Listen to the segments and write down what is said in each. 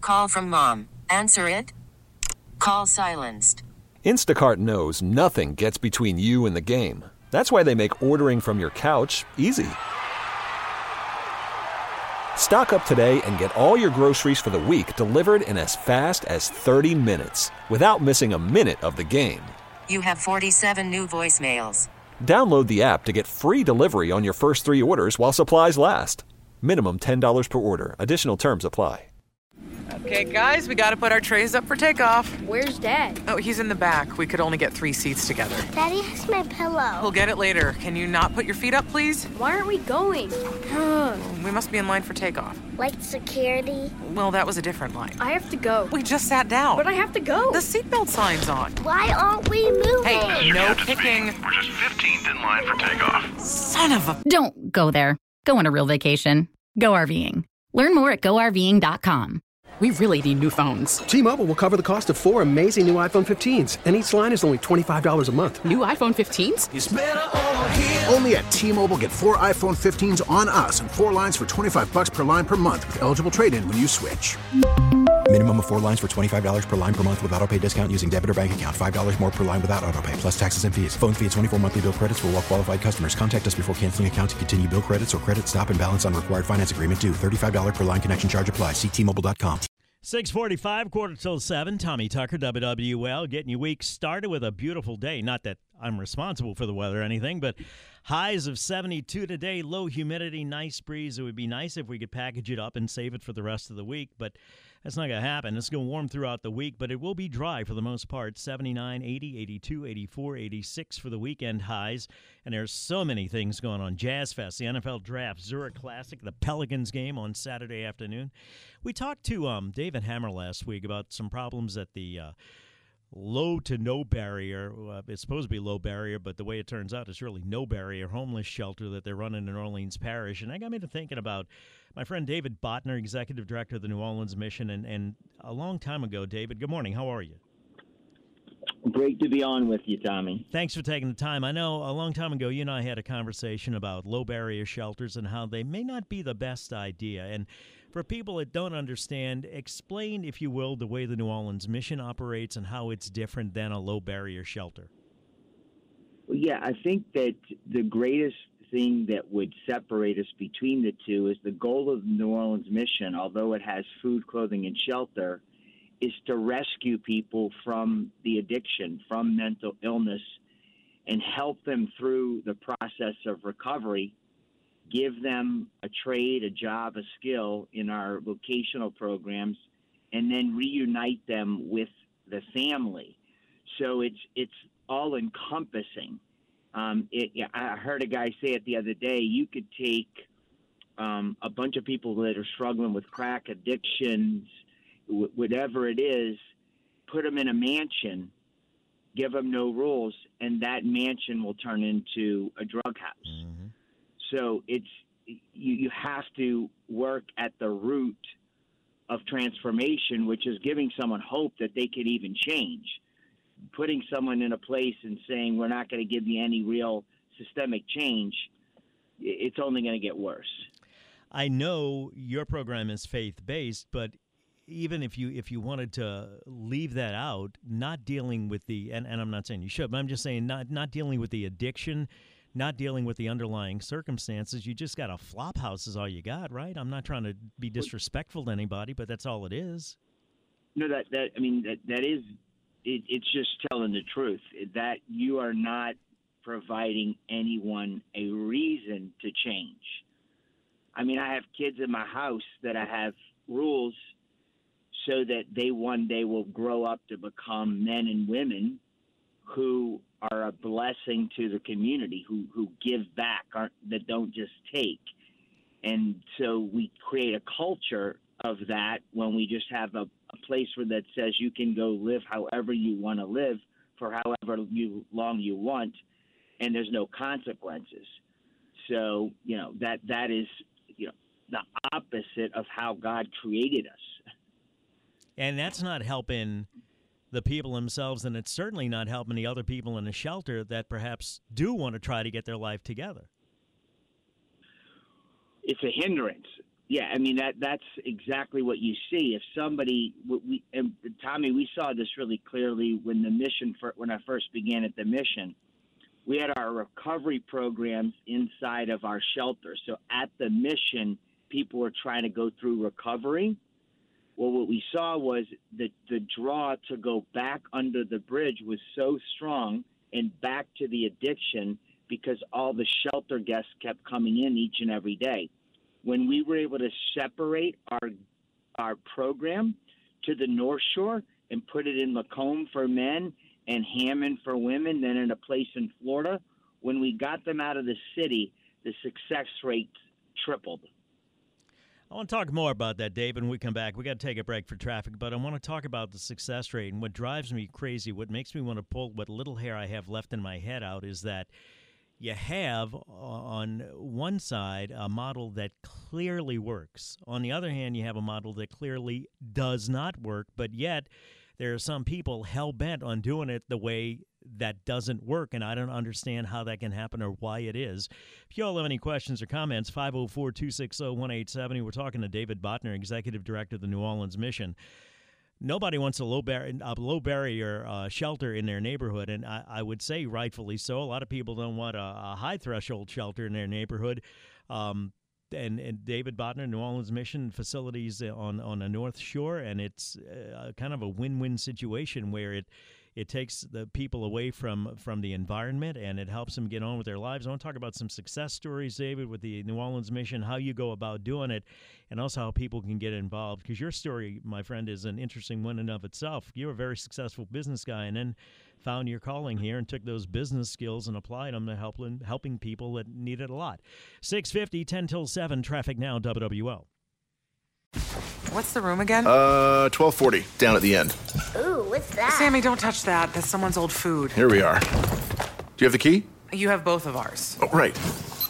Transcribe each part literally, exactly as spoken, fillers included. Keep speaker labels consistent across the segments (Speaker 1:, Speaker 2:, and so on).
Speaker 1: Call from mom. Answer it. Call silenced.
Speaker 2: Instacart knows nothing gets between you and the game. That's why they make ordering from your couch easy. Stock up today and get all your groceries for the week delivered in as fast as thirty minutes without missing a minute of the game.
Speaker 1: You have forty-seven new voicemails.
Speaker 2: Download the app to get free delivery on your first three orders while supplies last. Minimum ten dollars per order. Additional terms apply.
Speaker 3: Okay, guys, we got to put our trays up for takeoff.
Speaker 4: Where's Dad?
Speaker 3: Oh, he's in the back. We could only get three seats together.
Speaker 4: Daddy has my pillow.
Speaker 3: We'll get it later. Can you not put your feet up, please?
Speaker 4: Why aren't we going?
Speaker 3: We must be in line for takeoff.
Speaker 4: Like security?
Speaker 3: Well, that was a different line.
Speaker 4: I have to go.
Speaker 3: We just sat down.
Speaker 4: But I have to go.
Speaker 3: The seatbelt sign's on.
Speaker 4: Why aren't we moving?
Speaker 3: Hey, no picking.
Speaker 5: We're just fifteenth in line for takeoff.
Speaker 3: Son of a...
Speaker 6: Don't go there. Go on a real vacation. Go RVing. Learn more at go R V ing dot com.
Speaker 7: We really need new phones.
Speaker 8: T-Mobile will cover the cost of four amazing new iPhone fifteens, and each line is only twenty-five dollars a month.
Speaker 7: New iPhone fifteens?
Speaker 9: It's better over here.
Speaker 10: Only at T-Mobile, get four iPhone fifteens on us and four lines for twenty-five dollars per line per month with eligible trade-in when you switch.
Speaker 11: Minimum of four lines for twenty-five dollars per line per month with autopay discount using debit or bank account. five dollars more per line without autopay, plus taxes and fees. Phone fee at twenty-four monthly bill credits for well-qualified customers. Contact us before canceling account to continue bill credits or credit stop and balance on required finance agreement due. thirty-five dollars per line connection charge applies. See T Mobile dot com.
Speaker 12: six forty-five, quarter till seven. Tommy Tucker, W W L, getting your week started with a beautiful day. Not that I'm responsible for the weather or anything, but highs of seventy-two today, low humidity, nice breeze. It would be nice if we could package it up and save it for the rest of the week, but that's not going to happen. It's going to warm throughout the week, but it will be dry for the most part. seventy-nine, eighty, eighty-two, eighty-four, eighty-six for the weekend highs. And there's so many things going on. Jazz Fest, the N F L Draft, Zurich Classic, the Pelicans game on Saturday afternoon. We talked to um, David Hammer last week about some problems at the uh, low to no barrier. Uh, it's supposed to be low barrier, but the way it turns out, it's really no barrier homeless shelter that they're running in Orleans Parish. And that got me to thinking about my friend David Botner, Executive Director of the New Orleans Mission. And, and a long time ago, David, good morning. How are you?
Speaker 13: Great to be on with you, Tommy.
Speaker 12: Thanks for taking the time. I know a long time ago you and I had a conversation about low barrier shelters and how they may not be the best idea. And for people that don't understand, explain, if you will, the way the New Orleans Mission operates and how it's different than a low barrier shelter.
Speaker 13: Well, yeah, I think that the greatest thing that would separate us between the two is the goal of the New Orleans Mission, although it has food, clothing, and shelter, is to rescue people from the addiction, from mental illness, and help them through the process of recovery, give them a trade, a job, a skill in our vocational programs, and then reunite them with the family. So it's it's all encompassing. Um, it, I heard a guy say it the other day. You could take um, a bunch of people that are struggling with crack addictions, w- whatever it is, put them in a mansion, give them no rules, and that mansion will turn into a drug house. Mm-hmm. So it's you, you have to work at the root of transformation, which is giving someone hope that they could even change. Putting someone in a place and saying we're not going to give you any real systemic change, it's only going to get worse.
Speaker 12: I know your program is faith-based, but even if you if you wanted to leave that out, not dealing with the and, and I'm not saying you should, but I'm just saying not not dealing with the addiction, not dealing with the underlying circumstances, you just got a flop house is all you got, right? I'm not trying to be disrespectful to anybody, but that's all it is.
Speaker 13: No, that that I mean that that is. It, it's just telling the truth, that you are not providing anyone a reason to change. I mean, I have kids in my house that I have rules so that they one day will grow up to become men and women who are a blessing to the community, who, who give back, aren't, that don't just take. And so we create a culture of that when we just have a, a place where that says you can go live however you want to live for however you, long you want, and there's no consequences. So, you know, that that is, you know, the opposite of how God created us.
Speaker 12: And that's not helping the people themselves, and it's certainly not helping the other people in the shelter that perhaps do want to try to get their life together.
Speaker 13: It's a hindrance. Yeah, I mean that that's exactly what you see. If somebody, we, and Tommy, we saw this really clearly when the mission for, when I first began at the mission. We had our recovery programs inside of our shelter. So at the mission, people were trying to go through recovery. Well, what we saw was that the draw to go back under the bridge was so strong and back to the addiction because all the shelter guests kept coming in each and every day. When we were able to separate our our program to the North Shore and put it in Macomb for men and Hammond for women, then in a place in Florida, when we got them out of the city, the success rate tripled.
Speaker 12: I want to talk more about that, Dave, when we come back. We got to take a break for traffic, but I want to talk about the success rate. And what drives me crazy, what makes me want to pull what little hair I have left in my head out is that you have on one side a model that clearly works. On the other hand, you have a model that clearly does not work, but yet there are some people hell-bent on doing it the way that doesn't work, and I don't understand how that can happen or why it is. If you all have any questions or comments, five oh four, two six oh, one eight seven oh. We're talking to David Botner, Executive Director of the New Orleans Mission. Nobody wants a low, bar- a low barrier uh, shelter in their neighborhood, and I, I would say rightfully so. A lot of people don't want a, a high-threshold shelter in their neighborhood. Um, and, and David Botner, New Orleans Mission facilities on, on the North Shore, and it's uh, kind of a win-win situation where it It takes the people away from, from the environment, and it helps them get on with their lives. I want to talk about some success stories, David, with the New Orleans Mission, how you go about doing it, and also how people can get involved. Because your story, my friend, is an interesting one in and of itself. You're a very successful business guy and then found your calling here and took those business skills and applied them to helping, helping people that need it a lot. six fifty, ten till seven, traffic now, W W L.
Speaker 3: What's the room again?
Speaker 5: Uh, twelve forty, down at the end.
Speaker 4: Ooh, what's that?
Speaker 3: Sammy, don't touch that. That's someone's old food.
Speaker 5: Here we are. Do you have the key?
Speaker 3: You have both of ours.
Speaker 5: Oh, right.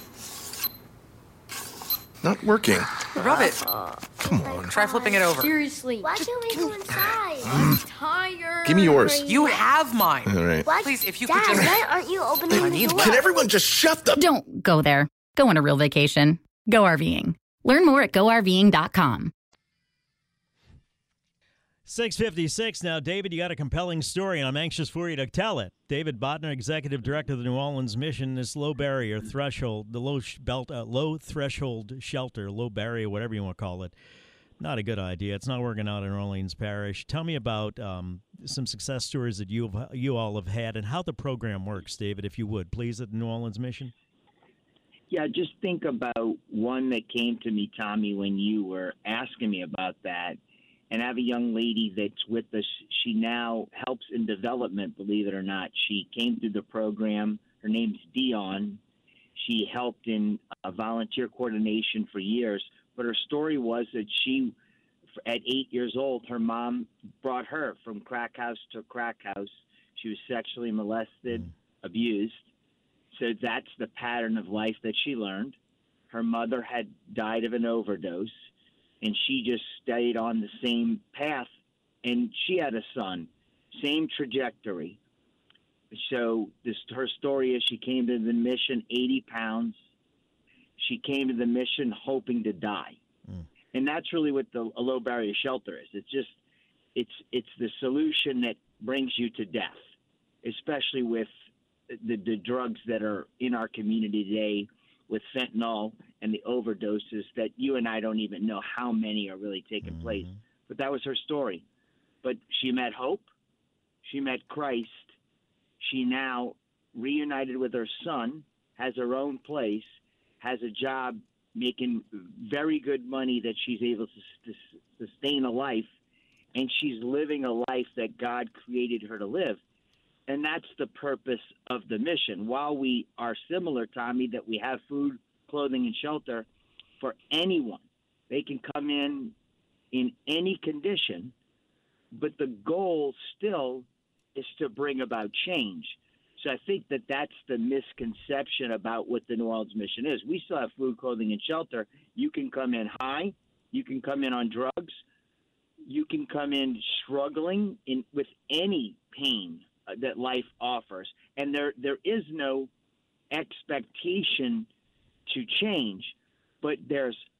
Speaker 5: Not working.
Speaker 3: Rub it.
Speaker 5: Come on.
Speaker 3: Try flipping it over.
Speaker 4: Seriously. Why can't we go inside? I'm tired.
Speaker 5: Give me yours.
Speaker 3: You have mine.
Speaker 5: All right.
Speaker 4: What?
Speaker 3: Please, if you
Speaker 4: Dad,
Speaker 3: could just...
Speaker 4: why aren't you opening
Speaker 3: I
Speaker 4: the
Speaker 3: need
Speaker 4: door?
Speaker 3: one.
Speaker 5: Can everyone just shut the...
Speaker 6: Don't go there. Go on a real vacation. Go RVing. Learn more at go R V ing dot com.
Speaker 12: six fifty-six now. David, you got a compelling story, and I'm anxious for you to tell it. David Botner, Executive Director of the New Orleans Mission, this low barrier threshold, the low sh- belt, uh, low threshold shelter, low barrier, whatever you want to call it. Not a good idea. It's not working out in Orleans Parish. Tell me about um, some success stories that you have, you all have had and how the program works, David, if you would, please, at the New Orleans Mission.
Speaker 13: Yeah, just think about one that came to me, Tommy, when you were asking me about that. And I have a young lady that's with us. She now helps in development, believe it or not. She came through the program. Her name's Dion. She helped in uh, volunteer coordination for years. But her story was that she, at eight years old, her mom brought her from crack house to crack house. She was sexually molested, mm. abused. So that's the pattern of life that she learned. Her mother had died of an overdose. And she just stayed on the same path, and she had a son, same trajectory. So this, her story is she came to the mission eighty pounds. She came to the mission hoping to die. Mm. And that's really what the a low barrier shelter is. It's just, it's it's the solution that brings you to death, especially with the, the drugs that are in our community today, with fentanyl and the overdoses that you and I don't even know how many are really taking mm-hmm. place. But that was her story. But she met hope. She met Christ. She now reunited with her son, has her own place, has a job making very good money that she's able to sustain a life, and she's living a life that God created her to live. And that's the purpose of the mission. While we are similar, Tommy, that we have food, clothing, and shelter for anyone. They can come in in any condition, but the goal still is to bring about change. So I think that that's the misconception about what the New Orleans Mission is. We still have food, clothing, and shelter. You can come in high. You can come in on drugs. You can come in struggling in with any pain that life offers. And there there is no expectation to change, but there's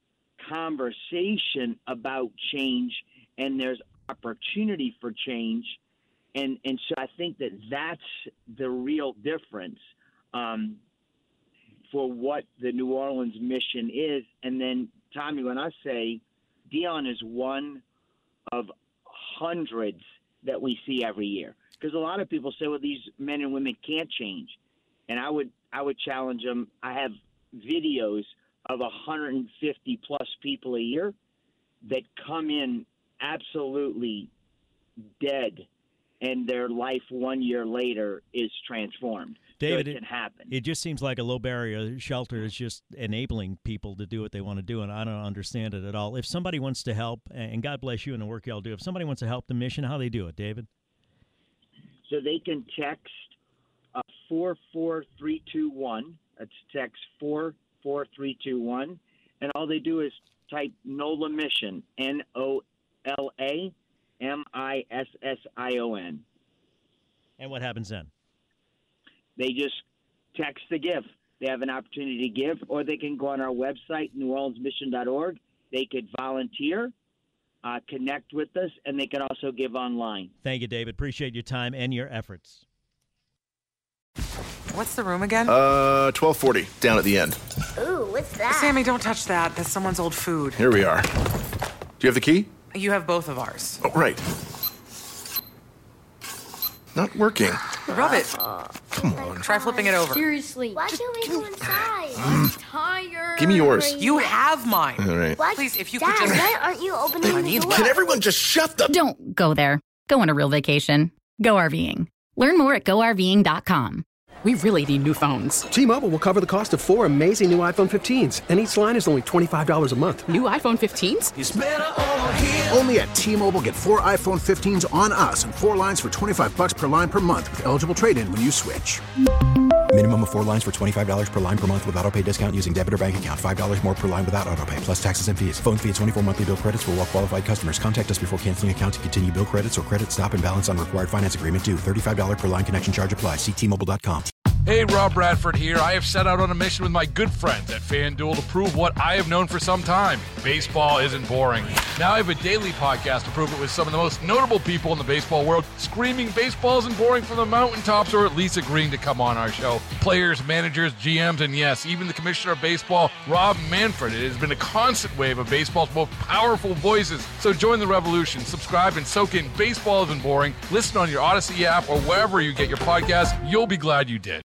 Speaker 13: conversation about change and there's opportunity for change. And, and so I think that that's the real difference um, for what the New Orleans mission is. And then, Tommy, when I say Deion is one of hundreds that we see every year, because a lot of people say, well, these men and women can't change. And I would I would challenge them. I have videos of one hundred fifty plus people a year that come in absolutely dead, and their life one year later is transformed.
Speaker 12: David,
Speaker 13: so it can happen.
Speaker 12: It just seems like a low barrier shelter is just enabling people to do what they want to do, and I don't understand it at all. If somebody wants to help, and God bless you and the work y'all do, if somebody wants to help the mission, how they do it, David?
Speaker 13: So they can text uh, four four three two one. That's text four four three two one. And all they do is type NOLA Mission, N O L A M I S S I O N.
Speaker 12: And what happens then?
Speaker 13: They just text to give. They have an opportunity to give, or they can go on our website, new orleans mission dot org. They could volunteer, uh, connect with us, and they can also give online.
Speaker 12: Thank you, David. Appreciate your time and your efforts.
Speaker 3: What's the room again?
Speaker 5: Uh, twelve forty, down at the end.
Speaker 4: Ooh, what's that?
Speaker 3: Sammy, don't touch that. That's someone's old food.
Speaker 5: Here we are. Do you have the key?
Speaker 3: You have both of ours.
Speaker 5: Oh, right. Not working.
Speaker 3: Rub it.
Speaker 5: Come on.
Speaker 3: Try flipping it over.
Speaker 4: Seriously. Why can't we go inside? I'm tired.
Speaker 5: Give me yours.
Speaker 3: You have mine.
Speaker 5: All right.
Speaker 4: What?
Speaker 3: Please, if you
Speaker 4: Dad,
Speaker 3: could just...
Speaker 4: why aren't you opening
Speaker 3: I
Speaker 4: the
Speaker 3: need
Speaker 4: door?
Speaker 5: Can everyone just shut the...
Speaker 6: Don't go there. Go on a real vacation. Go RVing. Learn more at go R V ing dot com.
Speaker 7: We really need new phones.
Speaker 8: T-Mobile will cover the cost of four amazing new iPhone fifteens, and each line is only twenty-five dollars a month.
Speaker 7: New iPhone fifteens?
Speaker 10: It's better over here. Only at T-Mobile, get four iPhone fifteens on us and four lines for twenty-five bucks per line per month with eligible trade-in when you switch.
Speaker 11: Minimum of four lines for twenty-five dollars per line per month with auto pay discount using debit or bank account. five dollars more per line without auto pay, plus taxes and fees. Phone fee at twenty-four monthly bill credits for well-qualified customers. Contact us before canceling account to continue bill credits or credit stop and balance on required finance agreement due. thirty-five dollars per line connection charge applies. See T Mobile dot com.
Speaker 9: Hey, Rob Bradford here. I have set out on a mission with my good friends at FanDuel to prove what I have known for some time. Baseball isn't boring. Now I have a daily podcast to prove it with some of the most notable people in the baseball world, screaming baseball isn't boring from the mountaintops, or at least agreeing to come on our show. Players, managers, G Ms, and yes, even the commissioner of baseball, Rob Manfred. It has been a constant wave of baseball's most powerful voices. So join the revolution. Subscribe and soak in Baseball Isn't Boring. Listen on your Odyssey app or wherever you get your podcasts. You'll be glad you did.